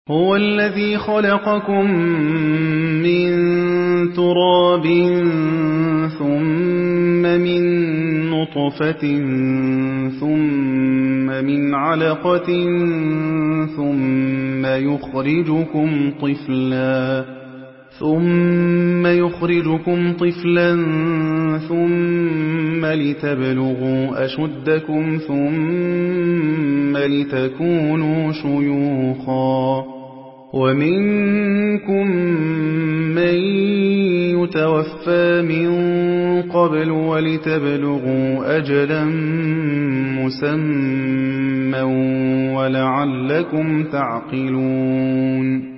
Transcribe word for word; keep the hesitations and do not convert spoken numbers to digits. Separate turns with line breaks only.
هُوَ الَّذِي خَلَقَكُم مِّن تُرَابٍ ثُمَّ مِن نُّطْفَةٍ ثُمَّ مِنْ عَلَقَةٍ ثُمَّ يُخْرِجُكُمْ طِفْلًا ثُمَّ يُخْرِجُكُمْ طِفْلًا ثُمَّ لِتَبْلُغُوا أَشُدَّكُمْ ثُمَّ لِتَكُونُوا شُيُوخًا ۚ وَمِنكُم مَّن يُتَوَفَّىٰ مِن قَبْلُ وَلِتَبْلُغُوا أَجَلًا مُّسَمًّى وَلَعَلَّكُمْ تَعْقِلُونَ